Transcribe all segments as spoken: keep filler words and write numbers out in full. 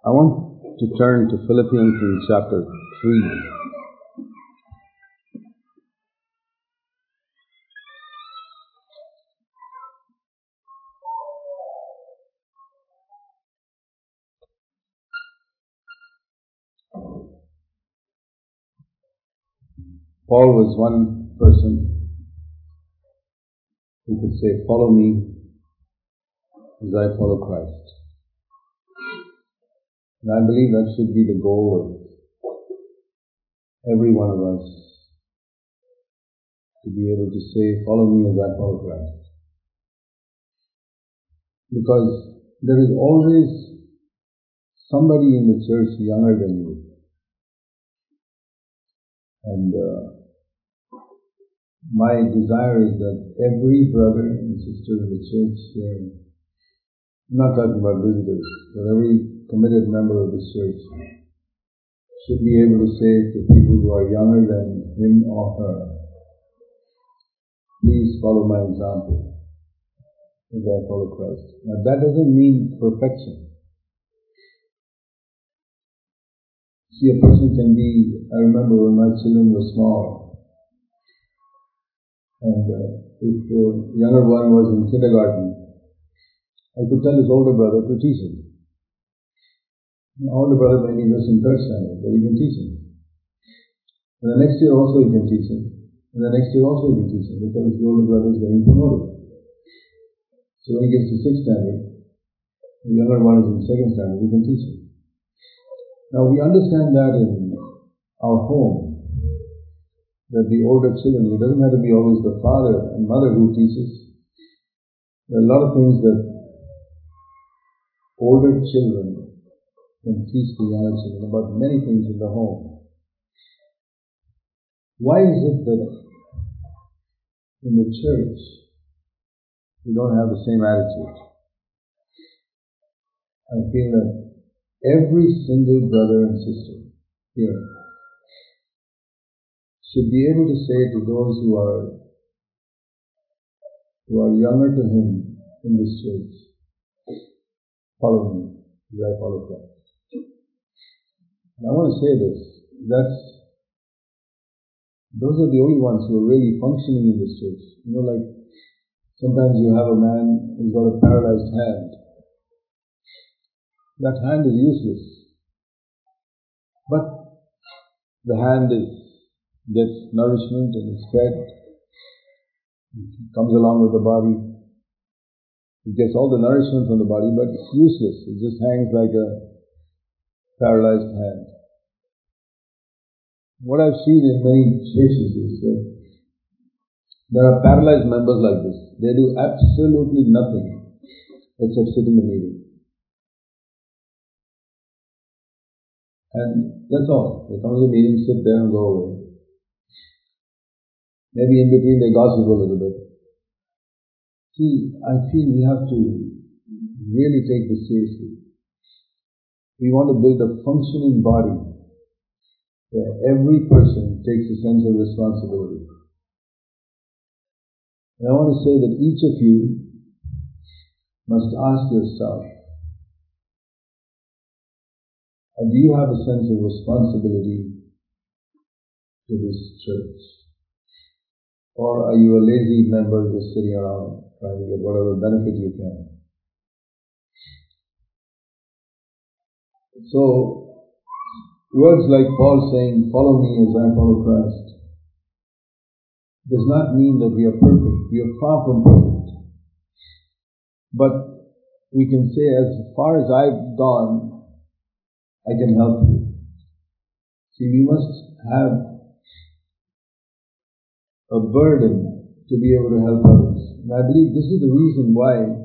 I want to turn to Philippians in chapter three. Paul was one person who could say, "Follow me as I follow Christ." And I believe that should be the goal of every one of us, to be able to say, "Follow me as I follow Christ." Because there is always somebody in the church younger than you. And uh, my desire is that every brother and sister in the church here, I'm not talking about visitors, but every committed member of this church should be able to say to people who are younger than him or her, "Please follow my example as I follow Christ." Now that doesn't mean perfection. See, a person can be, I remember when my children were small, and uh, if the younger one was in kindergarten, I could tell his older brother to teach him. My older brother may be just in third standard, but he can teach him. And the next year also he can teach him. And the next year also he can teach him, because the older brother is getting promoted. So when he gets to sixth standard, the younger one is in second standard, he can teach him. Now we understand that in our home, that the older children, it doesn't have to be always the father and mother who teaches. There are a lot of things that older children can teach the younger children about many things in the home. Why is it that in the church we don't have the same attitude? I feel that every single brother and sister here should be able to say to those who are who are younger to him in this church, "Follow me as I follow Christ." And I want to say this, that's, those are the only ones who are really functioning in this church. You know, like, sometimes you have a man who's got a paralyzed hand. That hand is useless. But the hand is, gets nourishment and is fed. It comes along with the body. It gets all the nourishment from the body, but it's useless. It just hangs like a paralyzed hand. What I've seen in many churches is that there are paralyzed members like this. They do absolutely nothing except sit in the meeting. And that's all. They come to the meeting, sit there and go away. Maybe in between they gossip a little bit. See, I feel we have to really take this seriously. We want to build a functioning body where every person takes a sense of responsibility. And I want to say that each of you must ask yourself, do you have a sense of responsibility to this church? Or are you a lazy member just sitting around trying to get whatever benefit you can? So, words like Paul saying, "Follow me as I follow Christ," does not mean that we are perfect. We are far from perfect. But we can say, as far as I've gone, I can help you. See, we must have a burden to be able to help others. And I believe this is the reason why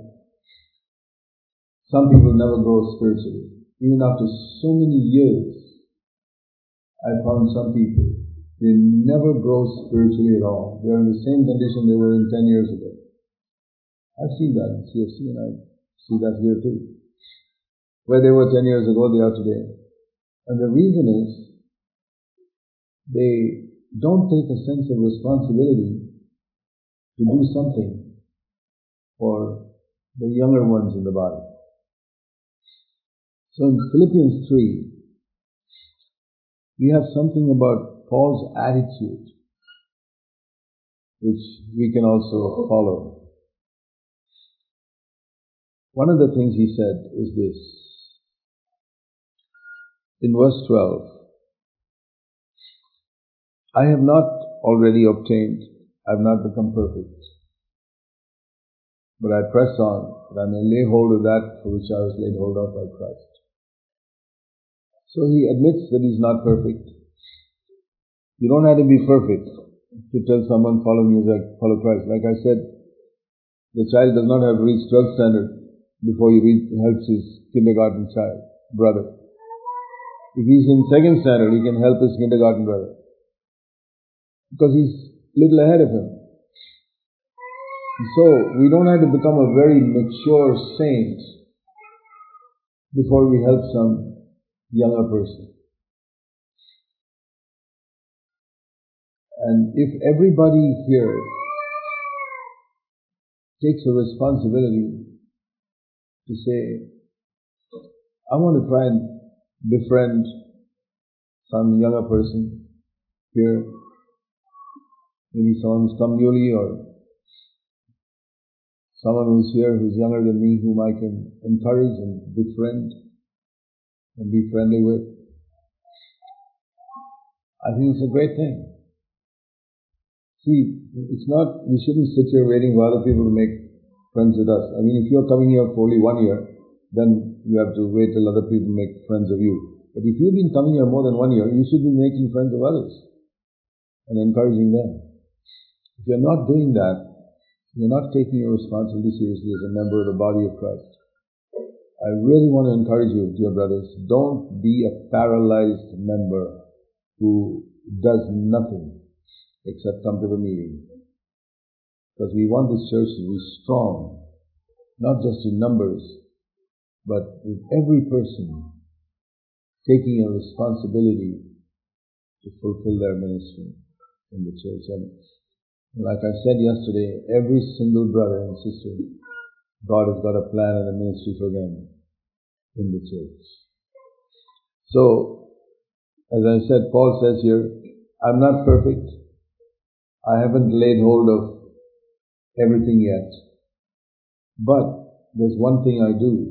some people never grow spiritually. Even after so many years, I found some people, they never grow spiritually at all. They are in the same condition they were in ten years ago. I've seen that in C F C, and I see that here too. Where they were ten years ago, they are today. And the reason is, they don't take a sense of responsibility to do something for the younger ones in the body. So in Philippians three, we have something about Paul's attitude, which we can also follow. One of the things he said is this. In verse twelve, I have not already obtained, I have not become perfect, but I press on, that I may lay hold of that for which I was laid hold of by Christ. So he admits that he's not perfect. You don't have to be perfect to tell someone follow me as I follow Christ. Like I said, the child does not have to reach twelfth standard before he reach, helps his kindergarten child, brother. If he's in second standard, he can help his kindergarten brother, because he's a little ahead of him. So we don't have to become a very mature saint before we help some younger person. And if everybody here takes a responsibility to say, I want to try and befriend some younger person here, maybe someone who's come newly, or someone who's here who's younger than me, whom I can encourage and befriend and be friendly with, I think it's a great thing. See, it's not, we shouldn't sit here waiting for other people to make friends with us. I mean, if you're coming here for only one year, then you have to wait till other people make friends of you. But if you've been coming here more than one year, you should be making friends of others and encouraging them. If you're not doing that, you're not taking your responsibility seriously as a member of the body of Christ. I really want to encourage you, dear brothers, don't be a paralyzed member who does nothing except come to the meeting. Because we want this church to be strong, not just in numbers, but with every person taking a responsibility to fulfill their ministry in the church. And like I said yesterday, every single brother and sister, God has got a plan and a ministry for them in the church. So, as I said, Paul says here, I'm not perfect. I haven't laid hold of everything yet. But there's one thing I do.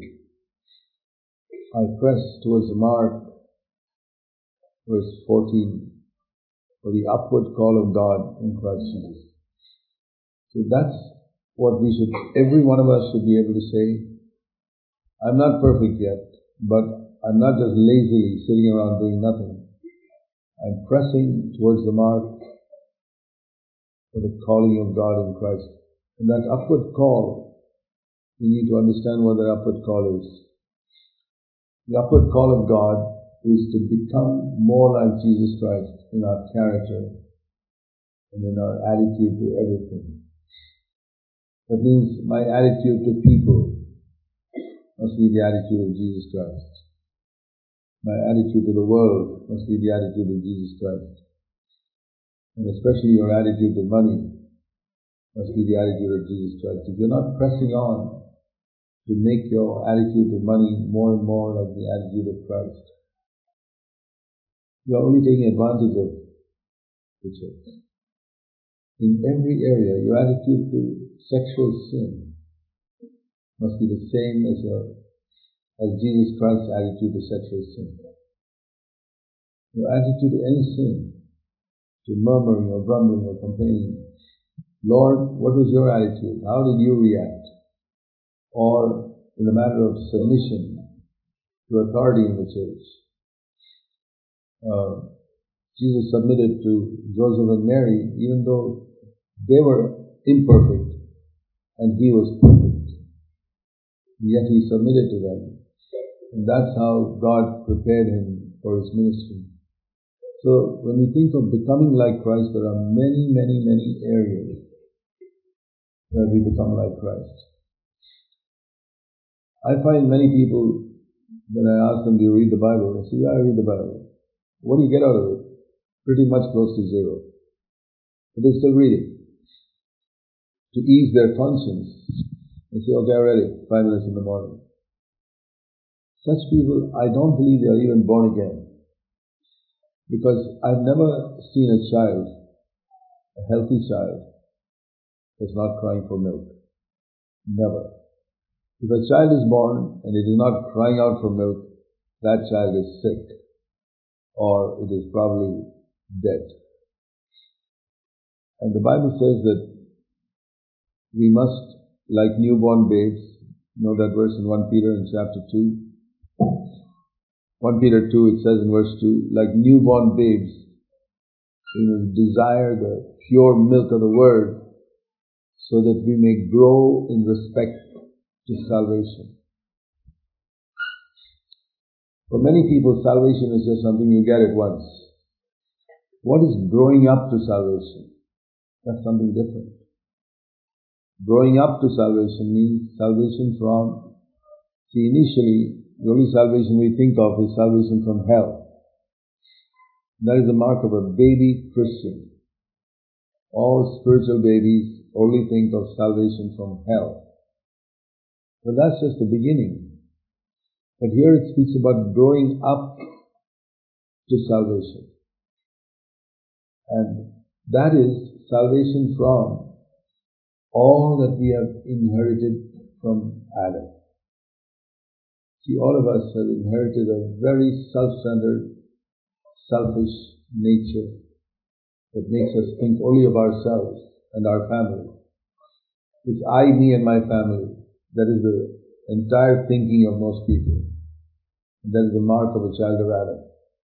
I press towards the mark, verse fourteen, for the upward call of God in Christ Jesus. So that's what we should, every one of us should be able to say, I'm not perfect yet, but I'm not just lazily sitting around doing nothing. I'm pressing towards the mark for the calling of God in Christ. And that upward call, we need to understand what that upward call is. The upward call of God is to become more like Jesus Christ in our character and in our attitude to everything. That means my attitude to people must be the attitude of Jesus Christ. My attitude to the world must be the attitude of Jesus Christ. And especially your attitude to money must be the attitude of Jesus Christ. If you're not pressing on to make your attitude to money more and more like the attitude of Christ, you're only taking advantage of the church. In every area, your attitude to sexual sin must be the same as your, as Jesus Christ's attitude to sexual sin. Your attitude to any sin, to murmuring or grumbling or complaining, Lord, what was your attitude? How did you react? Or in the matter of submission to authority in the church. Uh, Jesus submitted to Joseph and Mary even though they were imperfect and he was perfect. Yet he submitted to them. And that's how God prepared him for his ministry. So when we think of becoming like Christ, there are many, many, many areas where we become like Christ. I find many people, when I ask them, do you read the Bible? They say, yeah, I read the Bible. What do you get out of it? Pretty much close to zero. But they still read it. To ease their conscience, they say, okay, I read it, five minutes in the morning. Such people, I don't believe they are even born again. Because I've never seen a child, a healthy child, that's not crying for milk. Never. If a child is born and it is not crying out for milk, that child is sick, or it is probably dead. And the Bible says that we must, like newborn babes, you know that verse in First Peter in chapter two? First Peter two, it says in verse two, like newborn babes, we must desire the pure milk of the Word so that we may grow in respect to salvation. For many people, salvation is just something you get at once. What is growing up to salvation? That's something different. Growing up to salvation means salvation from, see, initially, the only salvation we think of is salvation from hell. That is the mark of a baby Christian. All spiritual babies only think of salvation from hell. But that's just the beginning. But here it speaks about growing up to salvation. And that is salvation from all that we have inherited from Adam. See, all of us have inherited a very self-centered, selfish nature that makes us think only of ourselves and our family. It's I, me and my family. That is the entire thinking of most people. That is the mark of a child of Adam.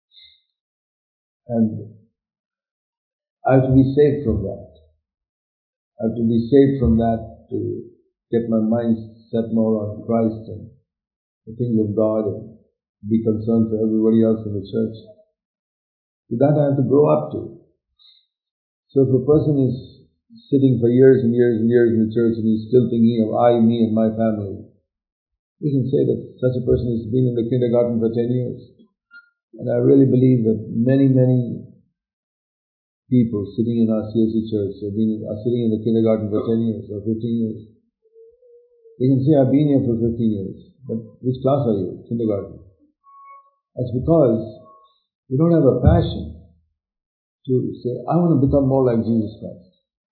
And I have to be saved from that. I have to be saved from that to get my mind set more on Christ and the things of God and be concerned for everybody else in the church. So that I have to grow up to. So if a person is sitting for years and years and years in the church and he's still thinking of I, me and my family, we can say that such a person has been in the kindergarten for ten years. And I really believe that many, many people sitting in our C S C church have been are sitting in the kindergarten for ten years or fifteen years. They can say, I've been here for fifteen years. But which class are you? Kindergarten. That's because you don't have a passion to say, I want to become more like Jesus Christ.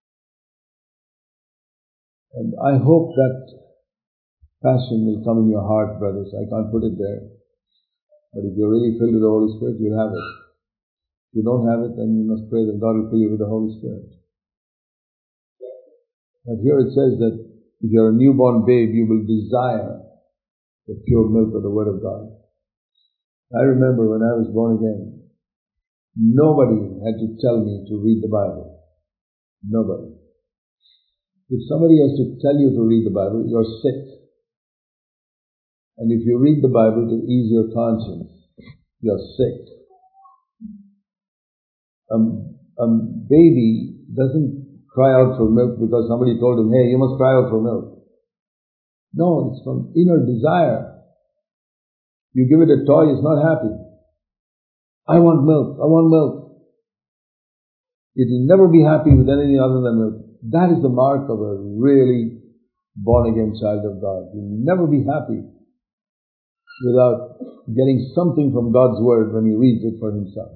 And I hope that passion will come in your heart, brothers. I can't put it there. But if you're really filled with the Holy Spirit, you'll have it. If you don't have it, then you must pray that God will fill you with the Holy Spirit. But here it says that if you're a newborn babe, you will desire the pure milk of the Word of God. I remember when I was born again, nobody had to tell me to read the Bible. Nobody. If somebody has to tell you to read the Bible, you're sick. And if you read the Bible to ease your conscience, you're sick. Um, a baby doesn't cry out for milk because somebody told him, hey, you must cry out for milk. No, it's from inner desire. You give it a toy, it's not happy. I want milk, I want milk. It will never be happy with anything other than milk. That is the mark of a really born-again child of God. You'll never be happy without getting something from God's Word when he reads it for himself.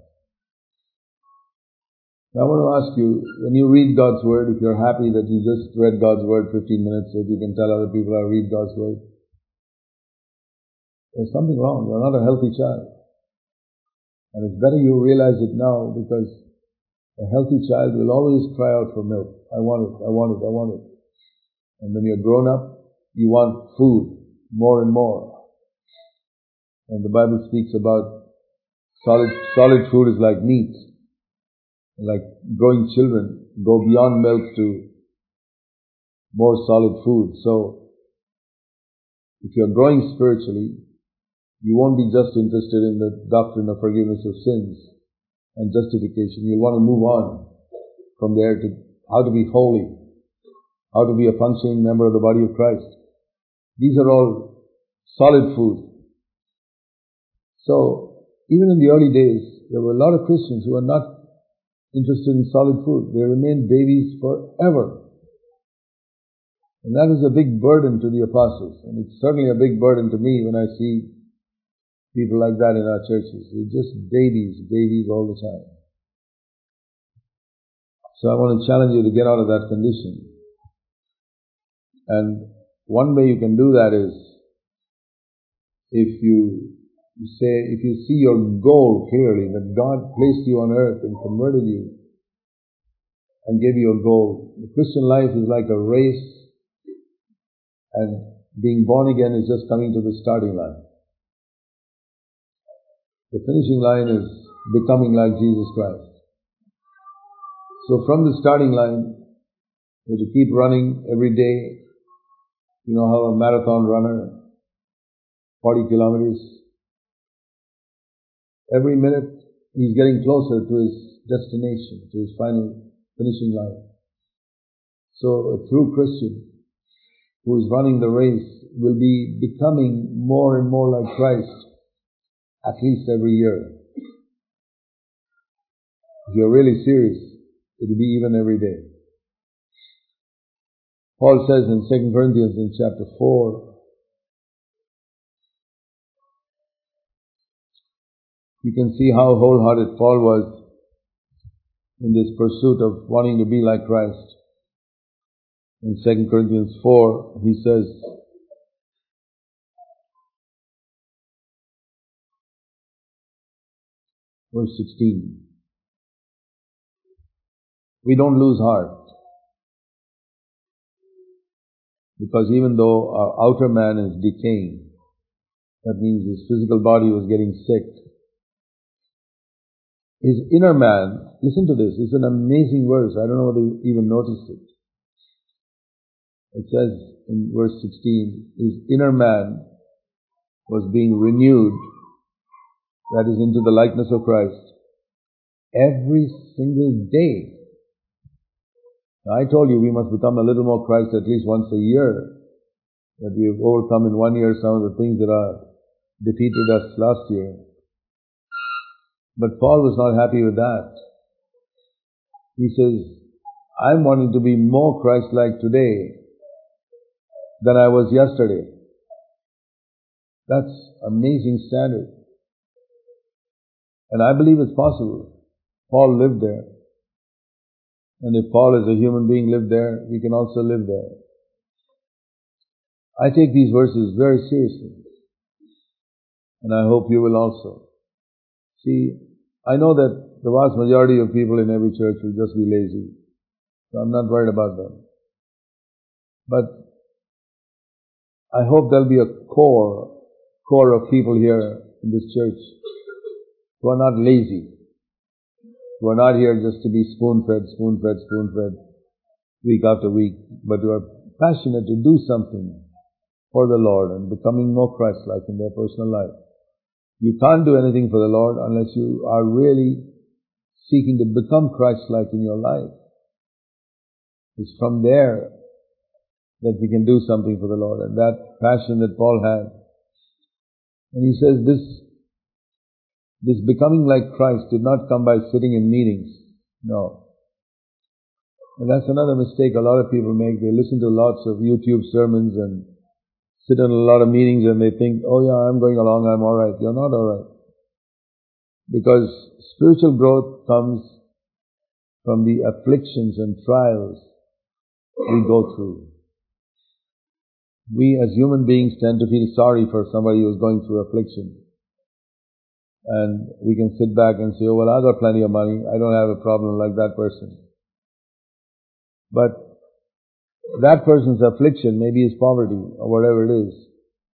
Now I want to ask you, when you read God's Word, if you're happy that you just read God's Word fifteen minutes so that you can tell other people how to read God's Word, there's something wrong. You're not a healthy child. And it's better you realize it now, because a healthy child will always cry out for milk. I want it, I want it, I want it. And when you're grown up, you want food more and more. And the Bible speaks about solid, solid food is like meat. Like growing children go beyond milk to more solid food. So, if you're growing spiritually, you won't be just interested in the doctrine of forgiveness of sins and justification. You'll want to move on from there to how to be holy, how to be a functioning member of the body of Christ. These are all solid food. So, even in the early days, there were a lot of Christians who were not interested in solid food. They remained babies forever. And that was a big burden to the apostles. And it's certainly a big burden to me when I see people like that in our churches. They're just babies, babies all the time. So I want to challenge you to get out of that condition. And one way you can do that is if you say, if you see your goal clearly, that God placed you on earth and converted you and gave you a goal. The Christian life is like a race, and being born again is just coming to the starting line. The finishing line is becoming like Jesus Christ. So from the starting line, you have to keep running every day. You know how a marathon runner, forty kilometers, every minute he's getting closer to his destination, to his final finishing line. So a true Christian who is running the race will be becoming more and more like Christ at least every year. If you're really serious, it will be even every day. Paul says in Second Corinthians in chapter four, you can see how wholehearted Paul was in this pursuit of wanting to be like Christ. In Second Corinthians four, he says, verse sixteen, we don't lose heart, because even though our outer man is decaying, that means his physical body was getting sick, his inner man, listen to this, it's an amazing verse, I don't know whether you even noticed it. It says in verse sixteen, his inner man was being renewed, that is, into the likeness of Christ, every single day. Now, I told you we must become a little more Christ at least once a year, that we have overcome in one year some of the things that are defeated us last year. But Paul was not happy with that. He says, I'm wanting to be more Christ-like today than I was yesterday. That's amazing standard. And I believe it's possible. Paul lived there. And if Paul as a human being lived there, we can also live there. I take these verses very seriously. And I hope you will also. See, I know that the vast majority of people in every church will just be lazy. So I'm not worried about them. But I hope there'll be a core, core of people here in this church who are not lazy, who are not here just to be spoon-fed, spoon-fed, spoon-fed, week after week, but who are passionate to do something for the Lord and becoming more Christ-like in their personal life. You can't do anything for the Lord unless you are really seeking to become Christ-like in your life. It's from there that we can do something for the Lord, and that passion that Paul had. And he says this, this becoming like Christ did not come by sitting in meetings. No. And that's another mistake a lot of people make. They listen to lots of YouTube sermons and sit in a lot of meetings and they think, oh yeah, I'm going along, I'm alright. You're not alright. Because spiritual growth comes from the afflictions and trials we go through. We as human beings tend to feel sorry for somebody who's going through affliction. And we can sit back and say, oh well, I've got plenty of money, I don't have a problem like that person. But that person's affliction, maybe his poverty or whatever it is,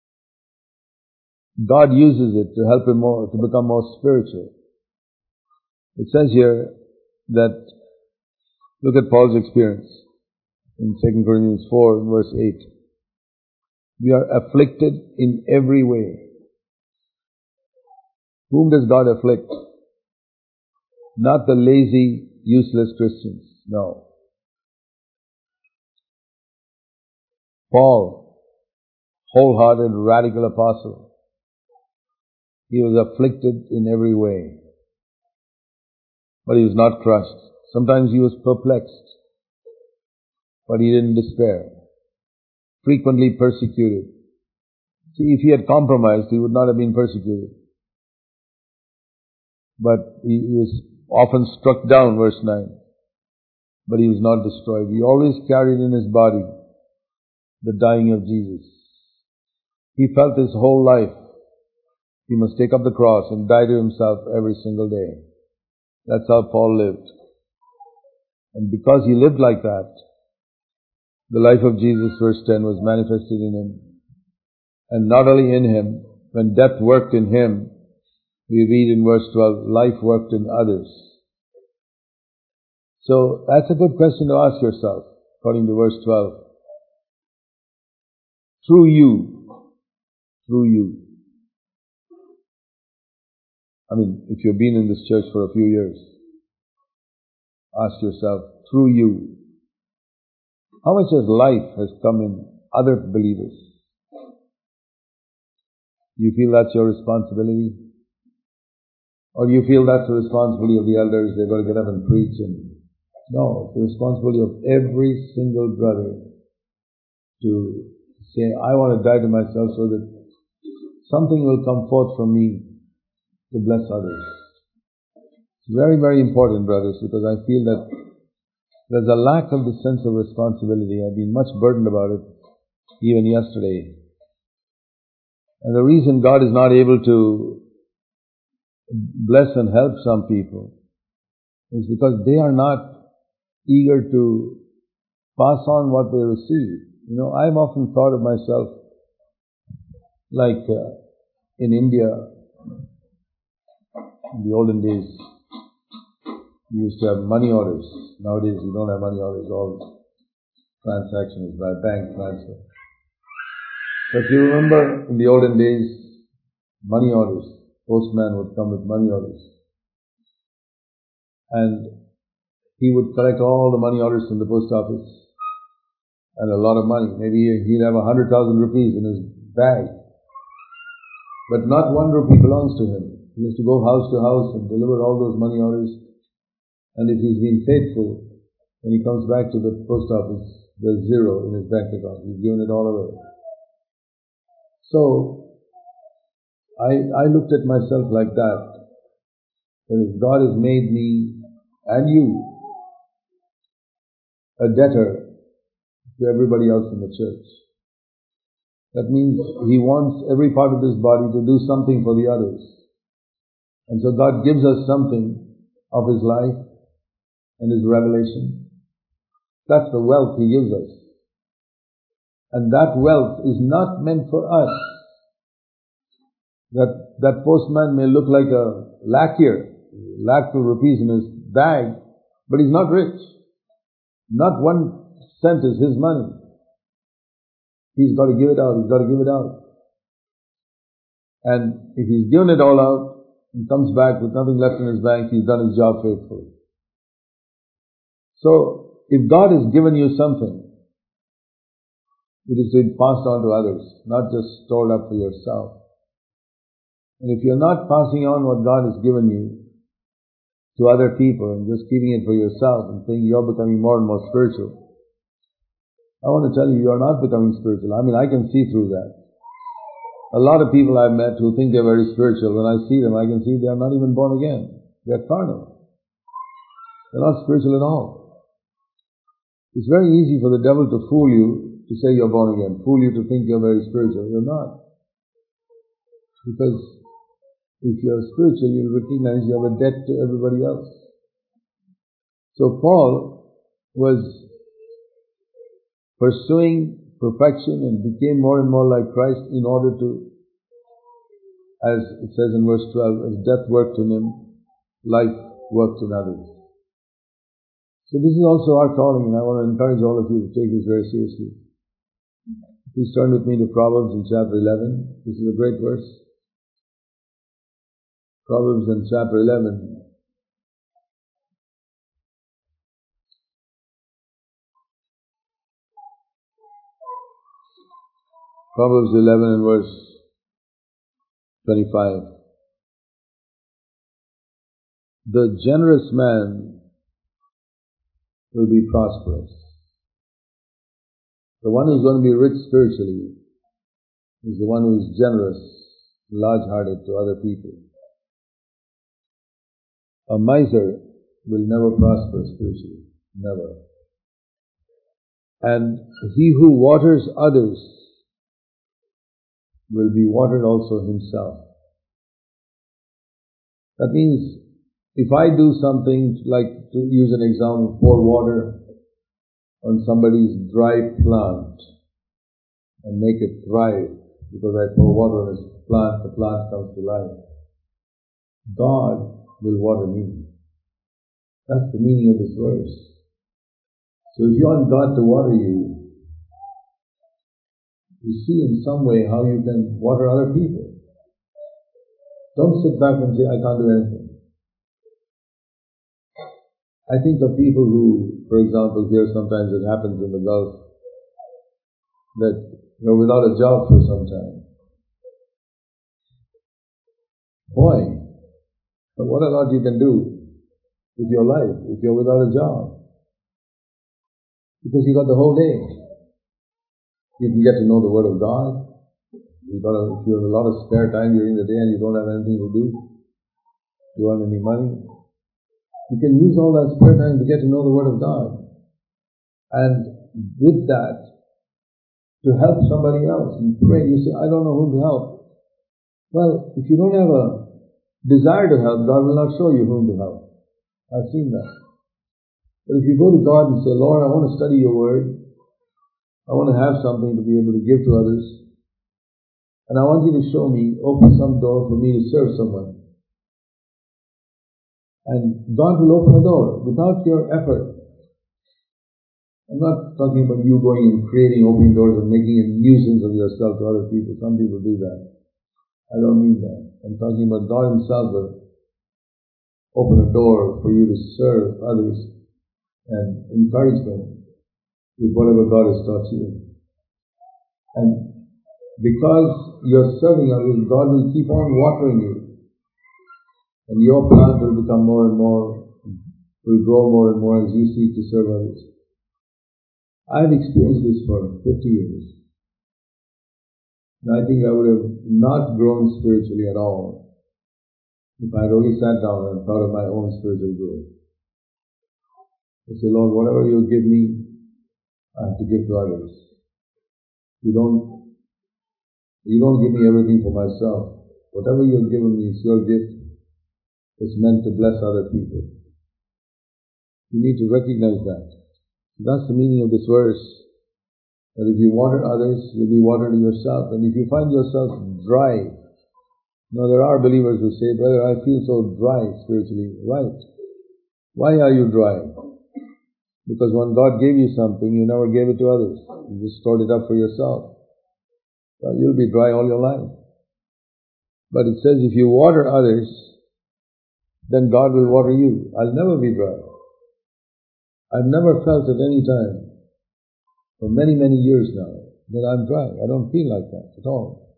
God uses it to help him more, to become more spiritual. It says here that, look at Paul's experience in Second Corinthians four, verse eight. We are afflicted in every way. Whom does God afflict? Not the lazy, useless Christians. No. Paul, wholehearted, radical apostle, he was afflicted in every way. But he was not crushed. Sometimes he was perplexed, but he didn't despair. Frequently persecuted. See, if he had compromised, he would not have been persecuted. but he, he was often struck down, verse nine. But he was not destroyed. He always carried in his body the dying of Jesus. He felt his whole life he must take up the cross and die to himself every single day. That's how Paul lived. And because he lived like that, the life of Jesus, verse ten, was manifested in him. And not only in him, when death worked in him, we read in verse twelve, life worked in others. So that's a good question to ask yourself, according to verse twelve. Through you, through you. I mean, if you've been in this church for a few years, ask yourself, through you, how much of life has come in other believers? Do you feel that's your responsibility? Or do you feel that's the responsibility of the elders? They've got to get up and preach and... No, it's the responsibility of every single brother to say, I want to die to myself so that something will come forth from me to bless others. It's very, very important, brothers, because I feel that there's a lack of the sense of responsibility. I've been much burdened about it, even yesterday. And the reason God is not able to bless and help some people is because they are not eager to pass on what they receive. You know, I've often thought of myself like uh, in India, in the olden days, we used to have money orders. Nowadays we don't have money orders, all transaction is by bank transfer. But you remember in the olden days, money orders, postman would come with money orders. And he would collect all the money orders from the post office and a lot of money. Maybe he'd have a hundred thousand rupees in his bag. But not one rupee belongs to him. He has to go house to house and deliver all those money orders. And if he's been faithful, when he comes back to the post office, there's zero in his bank account. He's given it all away. So, I, I looked at myself like that. That if God has made me and you a debtor to everybody else in the church. That means He wants every part of His body to do something for the others. And so God gives us something of His life and His revelation. That's the wealth He gives us. And that wealth is not meant for us. That, that postman may look like a lacquer, lakhs of rupees in his bag, but he's not rich. Not one cent is his money. He's got to give it out. He's got to give it out. And if he's given it all out and comes back with nothing left in his bank, he's done his job faithfully. So, if God has given you something, it is to be passed on to others, not just stored up for yourself. And if you're not passing on what God has given you to other people and just keeping it for yourself and thinking you're becoming more and more spiritual, I want to tell you, you're not becoming spiritual. I mean, I can see through that. A lot of people I've met who think they're very spiritual, when I see them, I can see they're not even born again. They're carnal. They're not spiritual at all. It's very easy for the devil to fool you to say you're born again, fool you to think you're very spiritual. You're not. Because if you're spiritual, you'll recognize you have a debt to everybody else. So Paul was pursuing perfection and became more and more like Christ in order to, as it says in verse twelve, as death worked in him, life worked in others. So this is also our calling, and I want to encourage all of you to take this very seriously. Please turn with me to Proverbs in chapter eleven. This is a great verse. Proverbs in chapter eleven. Proverbs eleven and verse twenty-five. The generous man will be prosperous. The one who's going to be rich spiritually is the one who is generous, large-hearted to other people. A miser will never prosper spiritually. Never. And he who waters others will be watered also himself. That means, if I do something, like to use an example, pour water on somebody's dry plant and make it thrive, because I pour water on his plant, the plant comes to life. God will water me. That's the meaning of this verse. So if you want God to water you, you see in some way how you can water other people. Don't sit back and say, I can't do anything. I think of people who, for example, here sometimes it happens in the Gulf, that you're without a job for some time. Boy, what a lot you can do with your life if you're without a job. Because you got the whole day. You can get to know the Word of God. You got a, if you have a lot of spare time during the day and you don't have anything to do, you don't have any money, you can use all that spare time to get to know the Word of God. And with that, to help somebody else and pray. You say, I don't know whom to help. Well, if you don't have a desire to help, God will not show you whom to help. I've seen that. But if you go to God and say, Lord, I want to study your Word, I want to have something to be able to give to others, and I want you to show me, open some door for me to serve someone. And God will open a door without your effort. I'm not talking about you going and creating opening doors and making a nuisance of yourself to other people. Some people do that. I don't mean that. I'm talking about God Himself will open a door for you to serve others and encourage them with whatever God has taught you. And because you're serving others, God will keep on watering you. And your plant will become more and more, will grow more and more as you seek to serve others. I've experienced this for fifty years. And I think I would have not grown spiritually at all if I had only sat down and thought of my own spiritual growth. I say, Lord, whatever you give me, I have to give to others. You don't You don't give me everything for myself. Whatever you've given me is your gift. It's meant to bless other people. You need to recognize that. That's the meaning of this verse. That if you water others, you'll be watered yourself. And if you find yourself dry, now there are believers who say, brother, I feel so dry spiritually. Right. Why are you dry? Because when God gave you something, you never gave it to others. You just stored it up for yourself. Well, you'll be dry all your life. But it says if you water others, then God will water you. I'll never be dry. I've never felt at any time, for many, many years now, that I'm dry. I don't feel like that at all.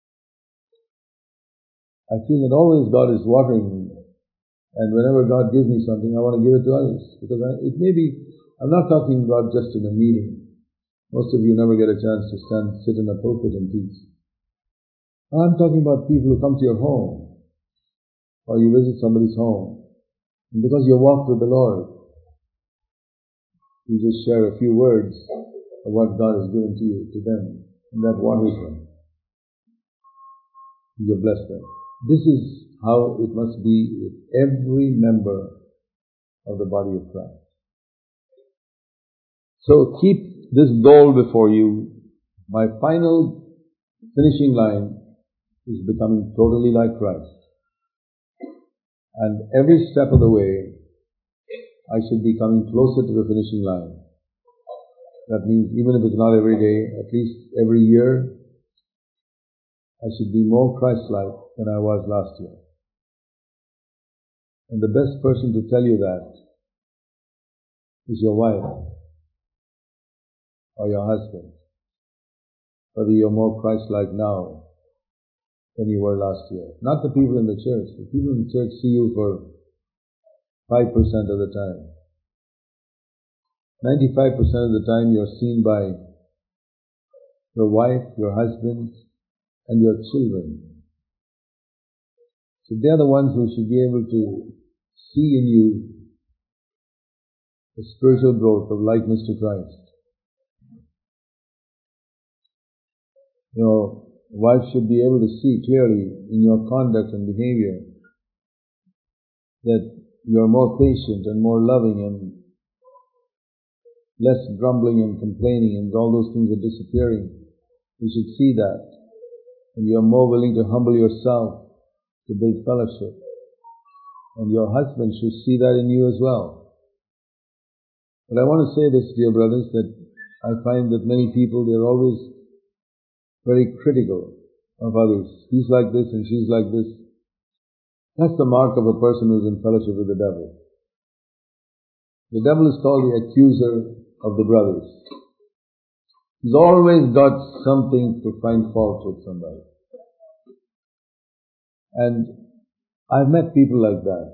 I feel that always God is watering me. And whenever God gives me something, I want to give it to others. Because I, it may be, I'm not talking about just in a meeting. Most of you never get a chance to stand, sit in a pulpit and teach. I'm talking about people who come to your home, or you visit somebody's home. And because you walk with the Lord, you just share a few words of what God has given to you, to them, and that waters them. You bless them. This is how it must be with every member of the body of Christ. So keep this goal before you. My final finishing line is becoming totally like Christ. And every step of the way, I should be coming closer to the finishing line. That means even if it's not every day, at least every year, I should be more Christ-like than I was last year. And the best person to tell you that is your wife or your husband. Whether you're more Christ-like now than you were last year. Not the people in the church. The people in the church see you for five percent of the time. ninety-five percent of the time you're seen by your wife, your husband, and your children. So they're the ones who should be able to see in you a spiritual growth of likeness to Christ. Your wife should be able to see clearly in your conduct and behavior that you are more patient and more loving and less grumbling and complaining, and all those things are disappearing. You should see that. And you are more willing to humble yourself to build fellowship. And your husband should see that in you as well. But I want to say this, dear brothers, that I find that many people, they're always very critical of others. He's like this and she's like this. That's the mark of a person who's in fellowship with the devil. The devil is called the accuser of the brothers. He's always got something to find fault with somebody. And I've met people like that.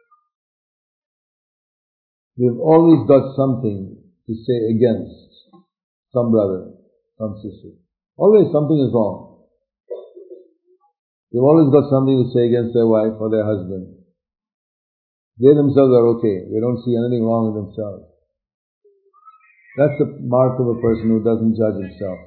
They've always got something to say against some brother, some sister. Always something is wrong. They've always got something to say against their wife or their husband. They themselves are okay. They don't see anything wrong with themselves. That's the mark of a person who doesn't judge himself.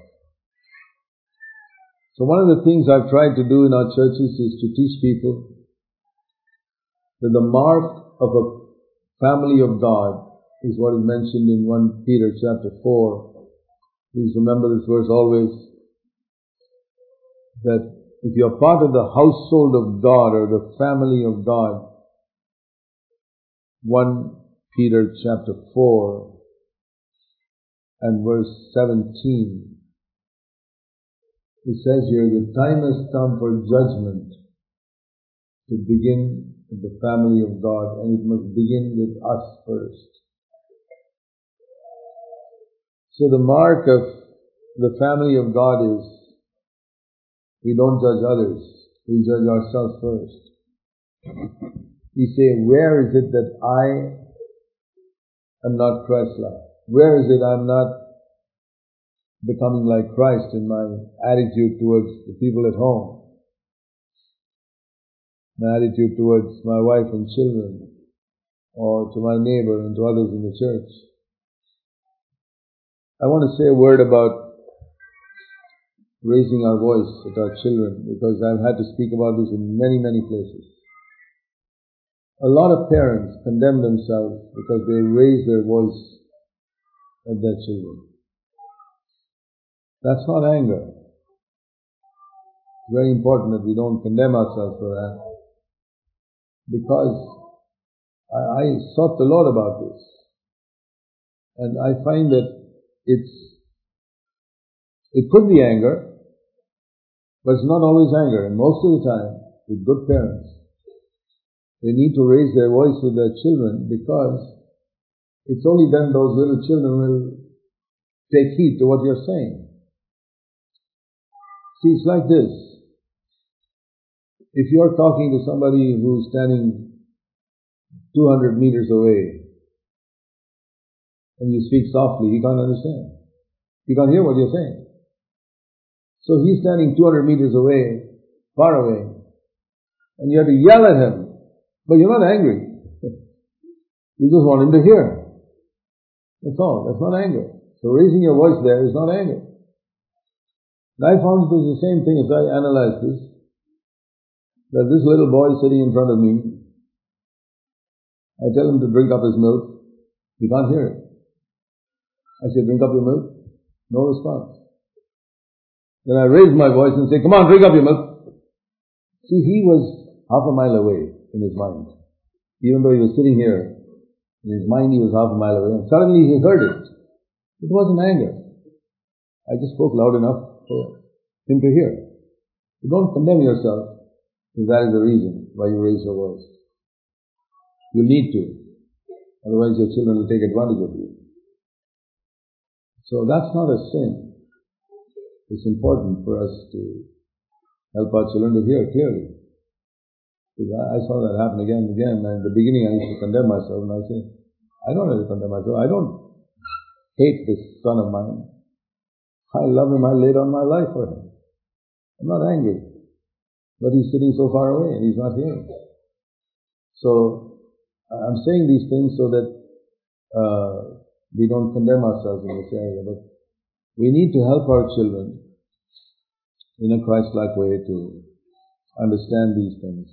So one of the things I've tried to do in our churches is to teach people that the mark of a family of God is what is mentioned in First Peter chapter four. Please remember this verse always, that if you're part of the household of God or the family of God, First Peter chapter four and verse seventeen, it says here, the time has come for judgment to begin with the family of God, and it must begin with us first. So the mark of the family of God is we don't judge others, we judge ourselves first. We say, where is it that I am not Christ-like? Where is it I'm not becoming like Christ in my attitude towards the people at home? My attitude towards my wife and children, or to my neighbor and to others in the church. I want to say a word about raising our voice at our children, because I've had to speak about this in many, many places. A lot of parents condemn themselves because they raise their voice at their children. That's not anger. It's very important that we don't condemn ourselves for that, because I, I sought the Lord about this, and I find that it's it could be anger, but it's not always anger. And most of the time, with good parents, they need to raise their voice with their children, because it's only then those little children will take heed to what you're saying. See, it's like this. If you're talking to somebody who's standing two hundred meters away, and you speak softly, he can't understand. He can't hear what you're saying. So he's standing two hundred meters away, far away, and you have to yell at him. But you're not angry. You just want him to hear. That's all. That's not anger. So raising your voice there is not anger. And I found it was the same thing as I analyzed this, that this little boy sitting in front of me, I tell him to drink up his milk. He can't hear it. I say, drink up your milk. No response. Then I raise my voice and say, come on, drink up your milk. See, he was half a mile away in his mind. Even though he was sitting here, in his mind he was half a mile away, and suddenly he heard it. It wasn't anger. I just spoke loud enough for him to hear. You don't condemn yourself if that is the reason why you raise your voice. You need to. Otherwise your children will take advantage of you. So that's not a sin. It's important for us to help our children to hear clearly. Because I saw that happen again and again. And in the beginning I used to condemn myself, and I say, I don't have to condemn myself. I don't hate this son of mine. I love him. I laid on my life for him. I'm not angry. But he's sitting so far away and he's not here. So I'm saying these things so that uh, we don't condemn ourselves in this area, but we need to help our children in a Christ-like way to understand these things.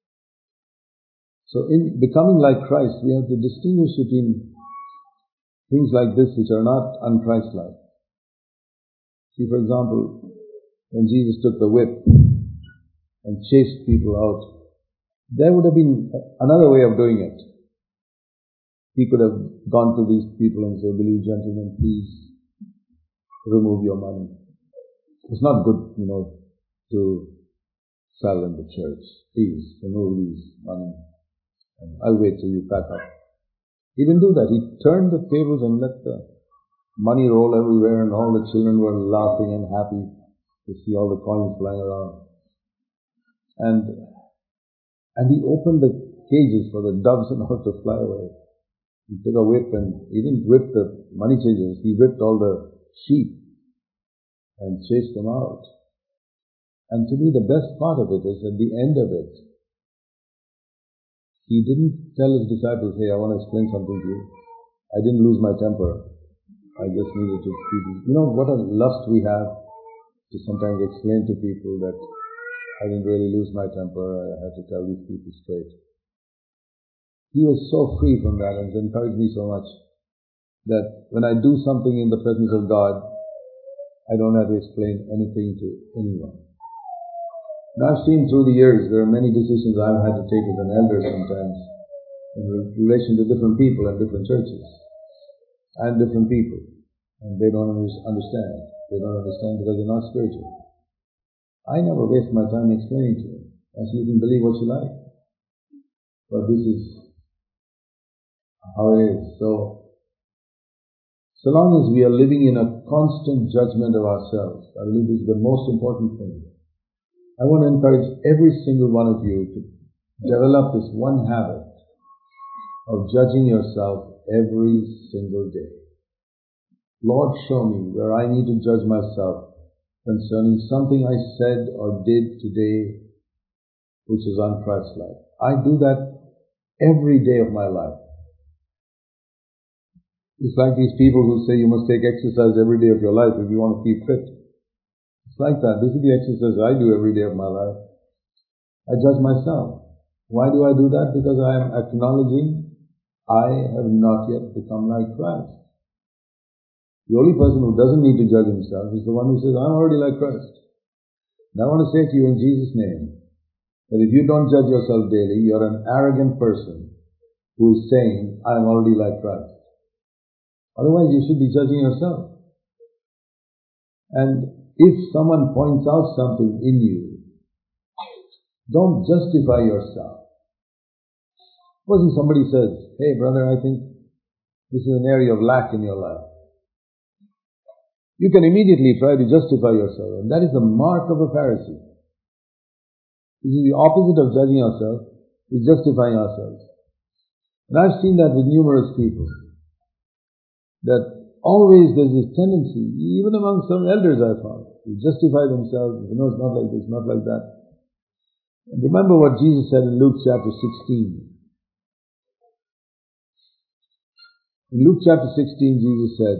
So in becoming like Christ, we have to distinguish between things like this which are not un-Christ-like. See, for example, when Jesus took the whip and chased people out, there would have been another way of doing it. He could have gone to these people and said, "Will you gentlemen please remove your money? It's not good, you know, to sell in the church. Please remove these money and I'll wait till you pack up." He didn't do that. He turned the tables and let the money roll everywhere, and all the children were laughing and happy to see all the coins flying around. And And he opened the cages for the doves and all to fly away. He took a whip and he didn't whip the money changers, he whipped all the sheep and chased them out. And to me the best part of it is at the end of it, he didn't tell his disciples, "Hey, I want to explain something to you. I didn't lose my temper. I just needed to feed you." You know what a lust we have to sometimes explain to people that I didn't really lose my temper, I had to tell these people straight. He was so free from that and encouraged me so much that when I do something in the presence of God, I don't have to explain anything to anyone. Now I've seen through the years, there are many decisions I've had to take as an elder sometimes in relation to different people and different churches and different people. And they don't understand. They don't understand because they're not spiritual. I never waste my time explaining to you. Actually, you can believe what you like. But this is how it is. So, so long as we are living in a constant judgment of ourselves, I believe this is the most important thing. I want to encourage every single one of you to develop this one habit of judging yourself every single day. Lord, show me where I need to judge myself concerning something I said or did today which is un-Christ-like. I do that every day of my life. It's like these people who say you must take exercise every day of your life if you want to keep fit. It's like that. This is the exercise I do every day of my life. I judge myself. Why do I do that? Because I am acknowledging I have not yet become like Christ. The only person who doesn't need to judge himself is the one who says, "I'm already like Christ." And I want to say to you in Jesus' name, that if you don't judge yourself daily, you're an arrogant person who is saying, "I'm already like Christ." Otherwise, you should be judging yourself. And if someone points out something in you, don't justify yourself. Suppose somebody says, "Hey brother, I think this is an area of lack in your life." You can immediately try to justify yourself, and that is the mark of a Pharisee. This is the opposite of judging ourselves, is justifying ourselves. And I've seen that with numerous people, that always there's this tendency, even among some elders I've found, to justify themselves, you know, it's not like this, not like that. And remember what Jesus said in Luke chapter sixteen. In Luke chapter sixteen, Jesus said,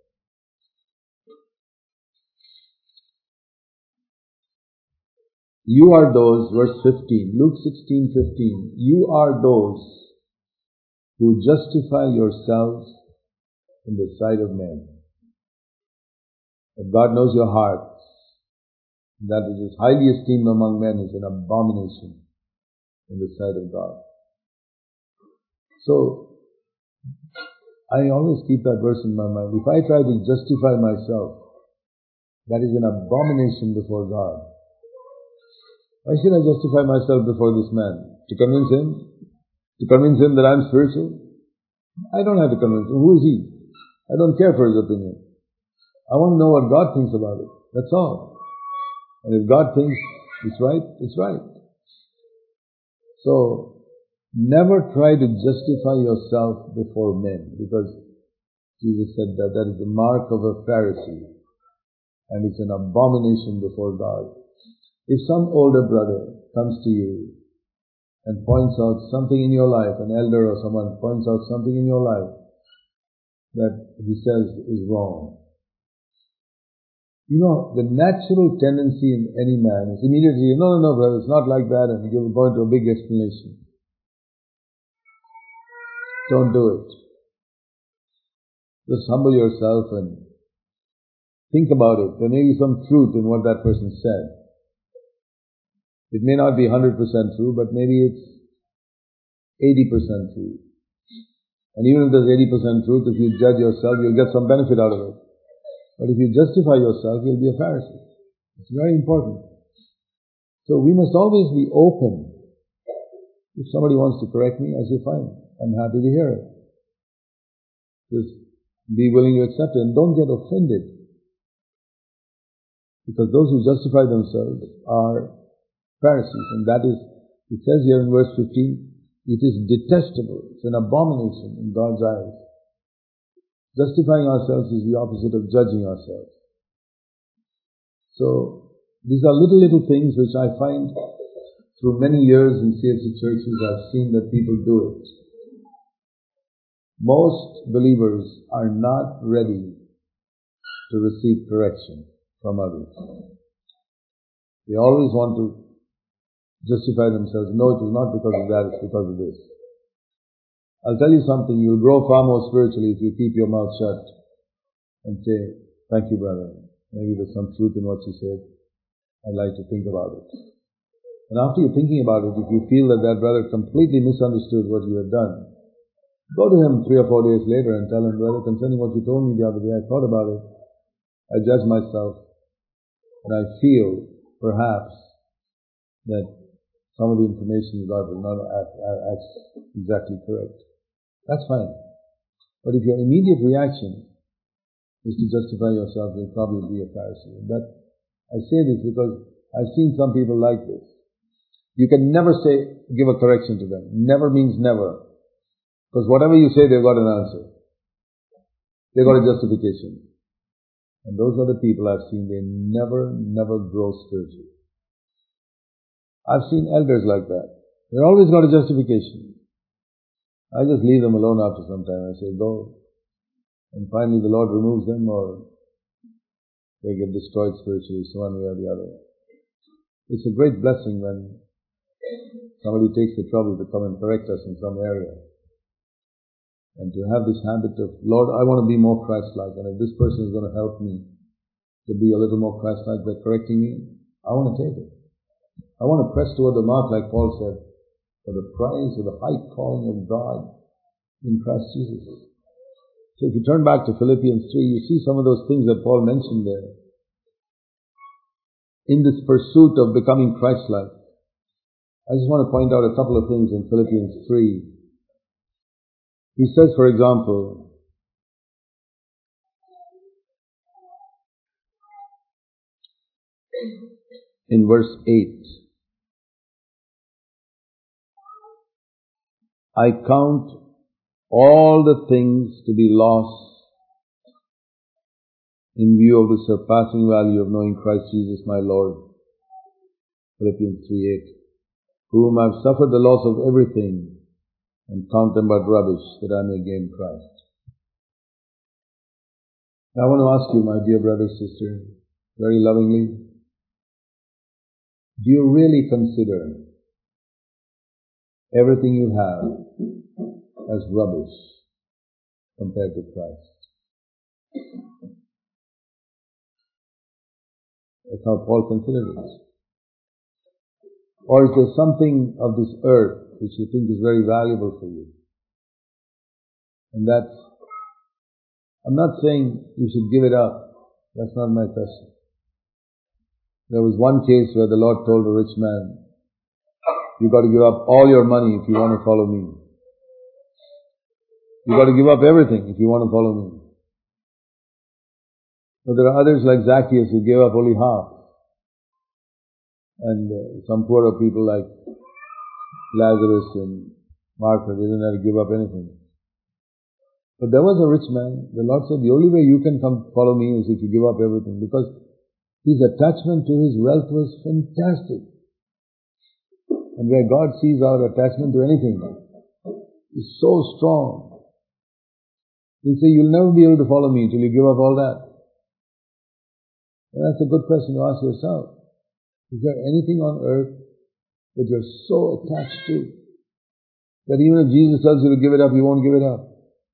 "You are those," verse fifteen, Luke sixteen fifteen, "you are those who justify yourselves in the sight of men. But God knows your hearts. That which is highly esteemed among men is an abomination in the sight of God." So, I always keep that verse in my mind. If I try to justify myself, that is an abomination before God. Why should I justify myself before this man? To convince him? To convince him that I'm spiritual? I don't have to convince him. Who is he? I don't care for his opinion. I want to know what God thinks about it. That's all. And if God thinks it's right, it's right. So, never try to justify yourself before men, because Jesus said that that is the mark of a Pharisee, and it's an abomination before God. If some older brother comes to you and points out something in your life, an elder or someone points out something in your life that he says is wrong. You know, the natural tendency in any man is immediately, no, no, no, brother, it's not like that, and you go into a big explanation. Don't do it. Just humble yourself and think about it. There may be some truth in what that person said. It may not be one hundred percent true, but maybe it's eighty percent true. And even if there's eighty percent truth, if you judge yourself, you'll get some benefit out of it. But if you justify yourself, you'll be a Pharisee. It's very important. So we must always be open. If somebody wants to correct me, I say, fine, I'm happy to hear it. Just be willing to accept it and don't get offended. Because those who justify themselves are Pharisees, and that is, it says here in verse fifteen, it is detestable, it's an abomination in God's eyes. Justifying ourselves is the opposite of judging ourselves. So, these are little, little things which I find through many years in C F C churches, I've seen that people do it. Most believers are not ready to receive correction from others. They always want to justify themselves. No, it is not because of that, it's because of this. I'll tell you something, you'll grow far more spiritually if you keep your mouth shut and say, thank you, brother. Maybe there's some truth in what you said. I'd like to think about it. And after you're thinking about it, if you feel that that brother completely misunderstood what you had done, go to him three or four days later and tell him, brother, concerning what you told me the other day, I thought about it. I judge myself. And I feel, perhaps, that some of the information you got was not exactly correct. That's fine. But if your immediate reaction is to justify yourself, you'll probably be a Pharisee. And that, I say this because I've seen some people like this. You can never say, give a correction to them. Never means never. Because whatever you say, they've got an answer. They've got a justification. And those are the people I've seen, they never, never grow spiritually. I've seen elders like that. They've always got a justification. I just leave them alone after some time. I say, go. And finally the Lord removes them, or they get destroyed spiritually, so one way or the other. It's a great blessing when somebody takes the trouble to come and correct us in some area. And to have this habit of, Lord, I want to be more Christ-like, and if this person is going to help me to be a little more Christ-like by correcting me, I want to take it. I want to press toward the mark, like Paul said, for the prize of the high calling of God in Christ Jesus. So if you turn back to Philippians three, you see some of those things that Paul mentioned there. In this pursuit of becoming Christ-like, I just want to point out a couple of things in Philippians three. He says, for example, in verse eight, I count all the things to be lost in view of the surpassing value of knowing Christ Jesus my Lord. Philippians three eight, whom I've suffered the loss of everything and count them but rubbish, that I may gain Christ. Now I want to ask you, my dear brother, sister, very lovingly, do you really consider everything you have as rubbish compared to Christ? That's how Paul considered it. Or is there something of this earth which you think is very valuable for you? And that's, I'm not saying you should give it up. That's not my question. There was one case where the Lord told a rich man, you've got to give up all your money if you want to follow me. You've got to give up everything if you want to follow me. But there are others like Zacchaeus who gave up only half. And uh, some poorer people like Lazarus and Martha, they didn't have to give up anything. But there was a rich man. The Lord said, the only way you can come follow me is if you give up everything. Because his attachment to his wealth was fantastic. And where God sees our attachment to anything, is so strong. He'll say, you'll never be able to follow me till you give up all that. And that's a good question to ask yourself. Is there anything on earth that you're so attached to that even if Jesus tells you to give it up, you won't give it up?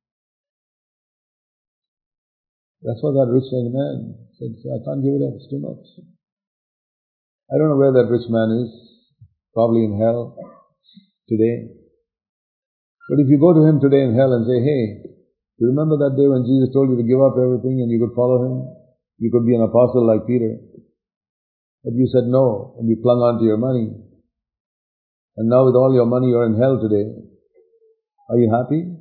That's what that rich young man said, I can't give it up, it's too much. I don't know where that rich man is, probably in hell today. But if you go to him today in hell and say, hey, you remember that day when Jesus told you to give up everything and you could follow him? You could be an apostle like Peter. But you said no, and you clung on to your money. And now with all your money you're in hell today. Are you happy?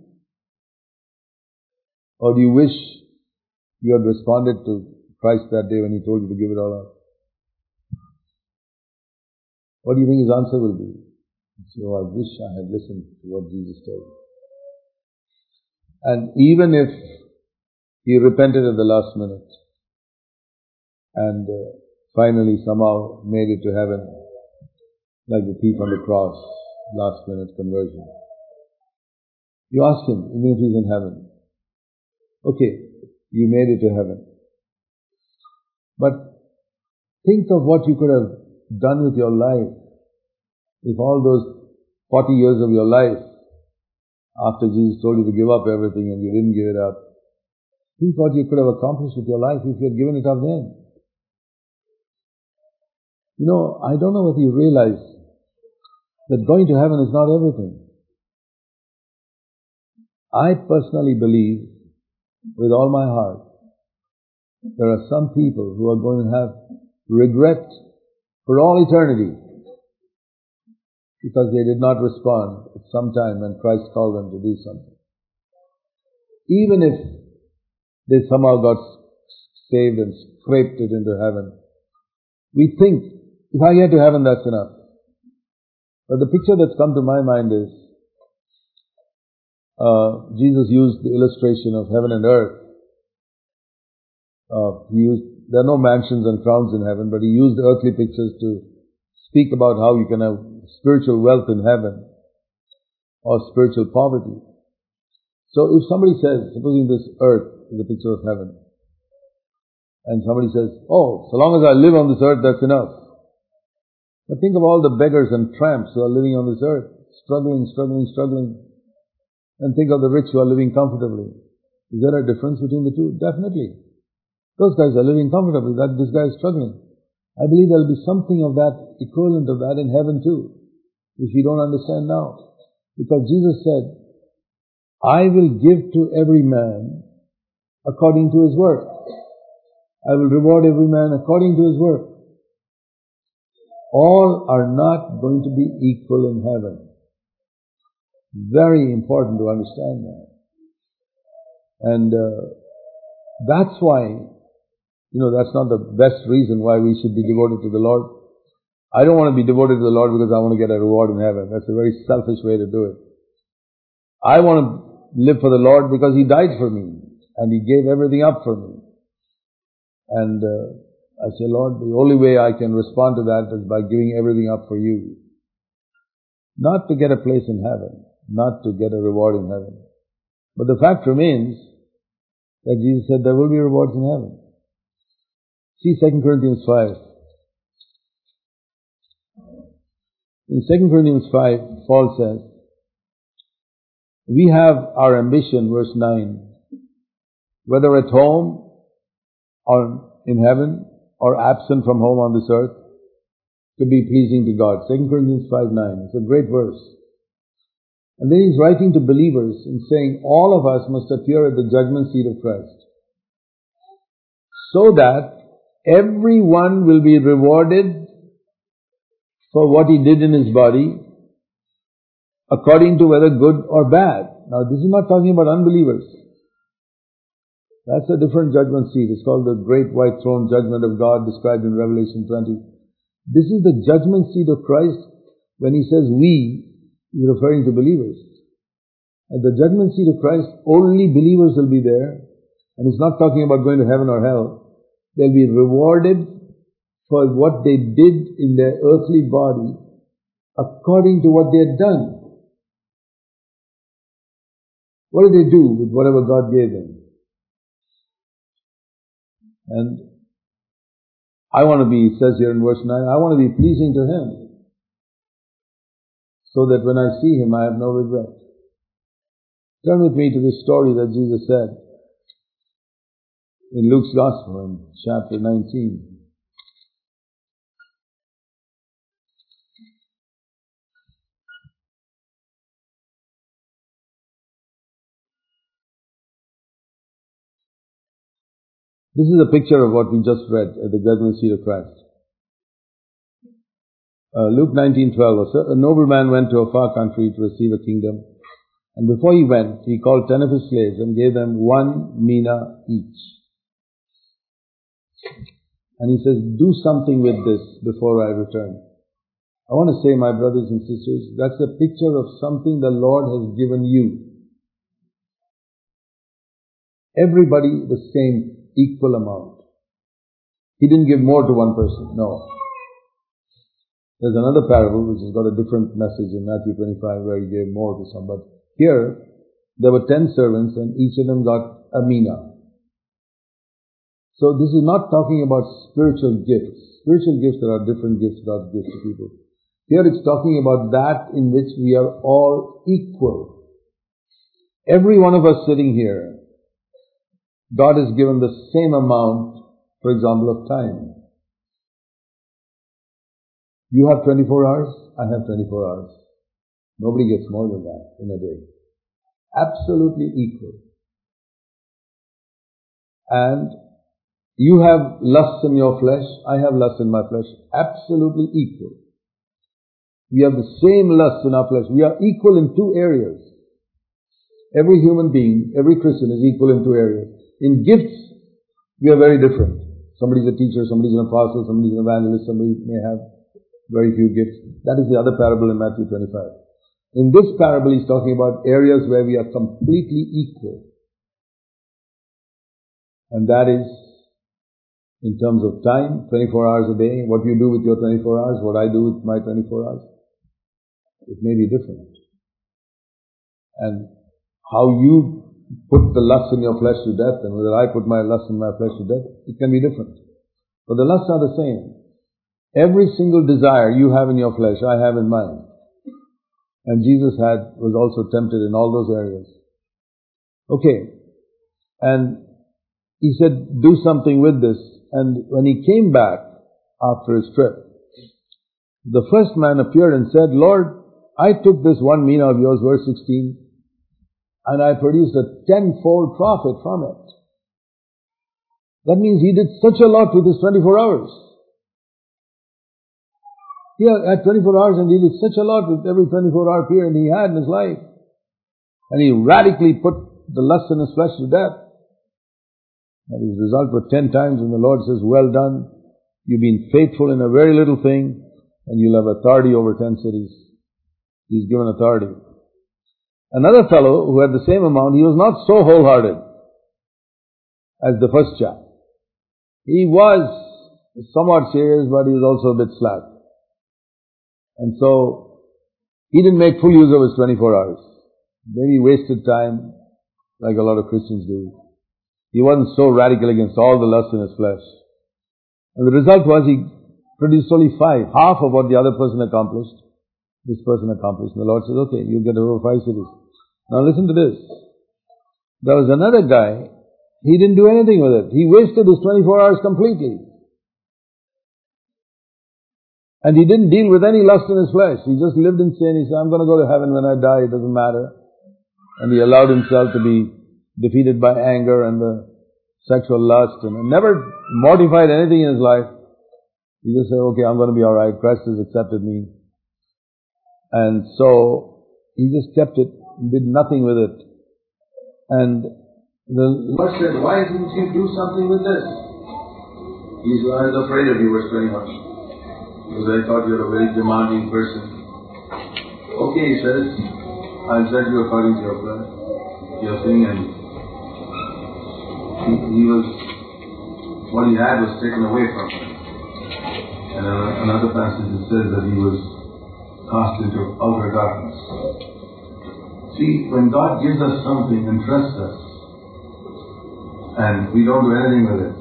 Or do you wish you had responded to Christ that day when he told you to give it all up? What do you think his answer will be? So I wish I had listened to what Jesus told me. And even if he repented at the last minute and uh, finally somehow made it to heaven, like the thief on the cross, last minute conversion, you ask him, even if he's in heaven, okay, you made it to heaven, but think of what you could have done with your life if all those forty years of your life, after Jesus told you to give up everything and you didn't give it up, think what you could have accomplished with your life if you had given it up then. You know, I don't know whether you realize that going to heaven is not everything. I personally believe with all my heart there are some people who are going to have regret for all eternity because they did not respond at some time when Christ called them to do something. Even if they somehow got saved and scraped it into heaven, we think, if I get to heaven, that's enough. But the picture that's come to my mind is, uh, Jesus used the illustration of heaven and earth. Uh, he used, there are no mansions and crowns in heaven, but he used earthly pictures to speak about how you can have spiritual wealth in heaven or spiritual poverty. So if somebody says, supposing this earth is a picture of heaven, and somebody says, oh, so long as I live on this earth, that's enough. But think of all the beggars and tramps who are living on this earth, struggling, struggling, struggling. And think of the rich who are living comfortably. Is there a difference between the two? Definitely. Those guys are living comfortably, that this guy is struggling. I believe there will be something of that, equivalent of that in heaven too, which we don't understand now. Because Jesus said, I will give to every man according to his work. I will reward every man according to his work. All are not going to be equal in heaven. Very important to understand that. And uh, that's why, you know, that's not the best reason why we should be devoted to the Lord. I don't want to be devoted to the Lord because I want to get a reward in heaven. That's a very selfish way to do it. I want to live for the Lord because He died for me and He gave everything up for me. And uh, I say, Lord, the only way I can respond to that is by giving everything up for You. Not to get a place in heaven, not to get a reward in heaven. But the fact remains that Jesus said there will be rewards in heaven. See Second Corinthians five. In Second Corinthians five, Paul says, we have our ambition, verse nine, whether at home or in heaven or absent from home on this earth, to be pleasing to God. Second Corinthians five nine. It's a great verse. And then he's writing to believers and saying, all of us must appear at the judgment seat of Christ, so that everyone will be rewarded for what he did in his body, according to whether good or bad. Now this is not talking about unbelievers. That's a different judgment seat. It's called the Great White Throne Judgment of God, described in Revelation twenty. This is the judgment seat of Christ. When he says we, he's referring to believers. At the judgment seat of Christ, only believers will be there. And it's not talking about going to heaven or hell. They'll be rewarded for what they did in their earthly body, according to what they had done. What did they do with whatever God gave them? And I want to be, it says here in verse nine, I want to be pleasing to Him, so that when I see Him I have no regret. Turn with me to this story that Jesus said in Luke's Gospel in chapter nineteen. This is a picture of what we just read at the judgment seat of Christ. Uh, Luke nineteen twelve. A nobleman went to a far country to receive a kingdom, and before he went, he called ten of his slaves and gave them one mina each. And he says, do something with this before I return. I want to say, my brothers and sisters, that's a picture of something the Lord has given you. Everybody the same, equal amount. He didn't give more to one person, no. There's another parable which has got a different message in Matthew twenty-five where He gave more to some. But here, there were ten servants and each of them got a mina. So this is not talking about spiritual gifts. Spiritual gifts, there are different gifts God gives to people. Here it's talking about that in which we are all equal. Every one of us sitting here, God has given the same amount, for example, of time. You have twenty-four hours, I have twenty-four hours. Nobody gets more than that in a day. Absolutely equal. And you have lust in your flesh, I have lust in my flesh. Absolutely equal. We have the same lust in our flesh. We are equal in two areas. Every human being, every Christian is equal in two areas. In gifts, we are very different. Somebody's a teacher, somebody's an apostle, somebody's an evangelist, somebody may have very few gifts. That is the other parable in Matthew twenty-five. In this parable, He's talking about areas where we are completely equal. And that is in terms of time, twenty-four hours a day. What you do with your twenty-four hours, what I do with my twenty-four hours, it may be different. And how you put the lust in your flesh to death and whether I put my lust in my flesh to death, it can be different. But the lusts are the same. Every single desire you have in your flesh, I have in mine. And Jesus had, was also tempted in all those areas. Okay. And He said, do something with this. And when He came back after His trip, the first man appeared and said, Lord, I took this one mina of yours, verse sixteen, and I produced a tenfold profit from it. That means he did such a lot with his twenty-four hours. He had twenty-four hours and he did such a lot with every twenty-four hour period he had in his life. And he radically put the lust in his flesh to death. And his result was ten times when the Lord says, well done, you've been faithful in a very little thing and you'll have authority over ten cities. He's given authority. Another fellow who had the same amount, he was not so wholehearted as the first chap. He was somewhat serious, but he was also a bit slack. And so, he didn't make full use of his twenty-four hours. Maybe he wasted time, like a lot of Christians do. He wasn't so radical against all the lust in his flesh. And the result was he produced only five, half of what the other person accomplished. This person accomplished. And the Lord says, okay, you'll get over five cities. Now listen to this. There was another guy, he didn't do anything with it. He wasted his twenty-four hours completely. And he didn't deal with any lust in his flesh. He just lived in sin. He said, I'm going to go to heaven when I die, it doesn't matter. And he allowed himself to be defeated by anger and the sexual lust and never mortified anything in his life. He just said, okay, I'm going to be alright. Christ has accepted me. And so, he just kept it, did nothing with it. And the Lord said, why didn't you do something with this? He said, I was afraid of you, verse twenty-one. Because I thought you were a very demanding person. Okay, he says, I'll judge you according to your flesh, your thing, and he, he was, what he had was taken away from him. And uh, another passage it says that he was cast into outer darkness. See, when God gives us something and trusts us, and we don't do anything with it,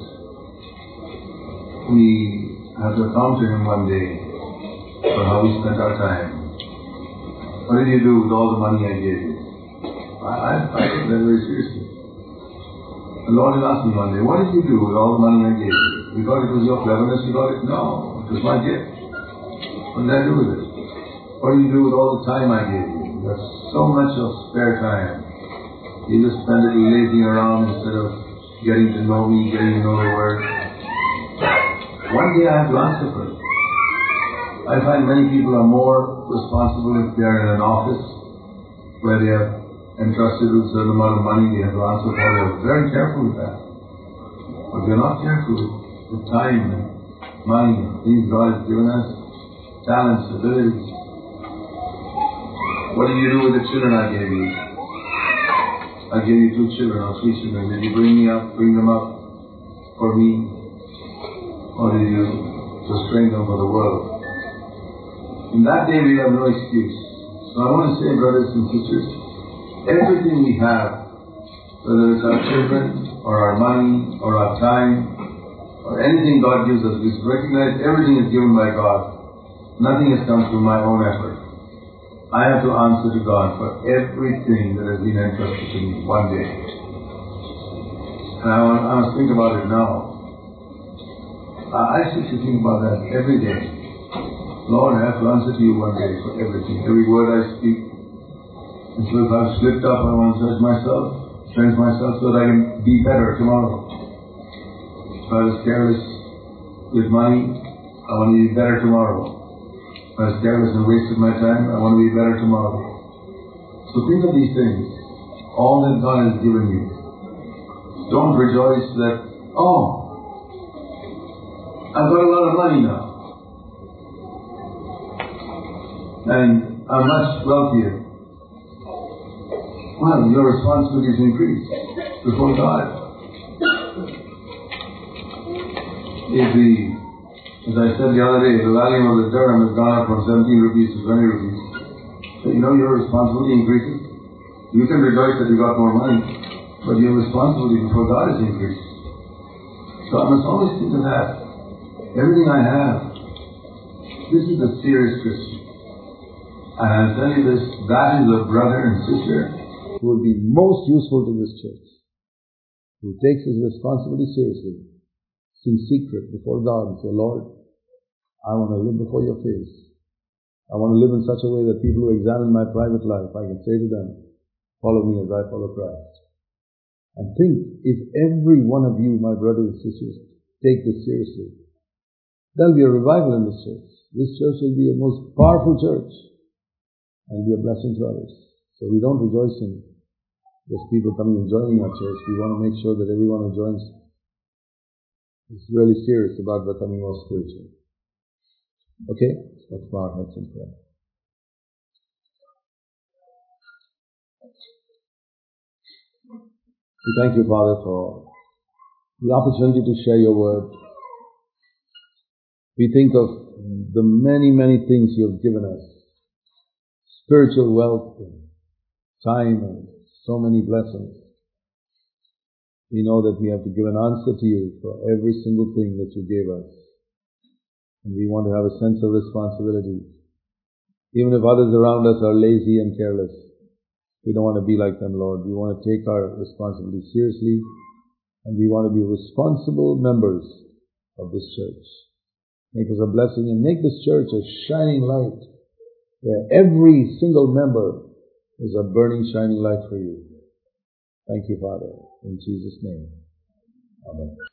we have to account to Him one day for how we spent our time. What did you do with all the money I gave you? I, I, I take that very seriously. The Lord will ask me one day, what did you do with all the money I gave you? You thought it was your cleverness, you thought it? No, it was my gift. What did I do with it? What did you do with all the time I gave you? You have so much of spare time. You just spend it lazing around instead of getting to know me, getting to know the Word. One day I have to answer for it. I find many people are more responsible if they are in an office where they have entrusted with a certain amount of money they have to answer for. They are very careful with that. But they are not careful with time and money and things God has given us, talents, abilities. What did you do with the children I gave you? I gave you two children or three children. Did you bring me up, bring them up for me? Or did you just train them for the world? In that day we have no excuse. So I want to say, brothers and sisters, everything we have, whether it's our children, or our money, or our time, or anything God gives us, we recognize everything is given by God. Nothing has come through my own effort. I have to answer to God for everything that has been entrusted to me one day. And I want, I must think about it now. I should think about that every day. Lord, I have to answer to you one day for everything, every word I speak. And so if I've slipped up, I want to judge myself, strengthen myself so that I can be better tomorrow. If I was careless with money, I want to be better tomorrow. If I was careless and wasted my time, I want to be better tomorrow. So think of these things, all that God has given you. Don't rejoice that, oh, I've got a lot of money now, and I'm much wealthier. Well, your responsibilities increase before God. If the, as I said the other day, the value of the dirham has gone up from seventeen rupees to twenty rupees. So you know your responsibility increases. You can rejoice that you got more money, but your responsibility before God is increased. So I must always think of that. Everything I have, this is a serious Christian. And I'll tell you this, that is a brother and sister who will be most useful to this church, who takes his responsibility seriously. It's in secret before God and say, Lord, I want to live before your face. I want to live in such a way that people who examine my private life, I can say to them, follow me as I follow Christ. And think, if every one of you, my brothers and sisters, take this seriously, there'll be a revival in this church. This church will be a most powerful church and be a blessing to others. So we don't rejoice in just people coming and joining our church. We want to make sure that everyone who joins is really serious about becoming more spiritual. Okay? Let's bow our heads in prayer. We thank you, Father, for the opportunity to share your word. We think of the many, many things you have given us. Spiritual wealth, and time, and so many blessings. We know that we have to give an answer to you for every single thing that you gave us. And we want to have a sense of responsibility. Even if others around us are lazy and careless, we don't want to be like them, Lord. We want to take our responsibility seriously, and we want to be responsible members of this church. Make us a blessing and make this church a shining light, where every single member is a burning, shining light for you. Thank you, Father. In Jesus' name. Amen.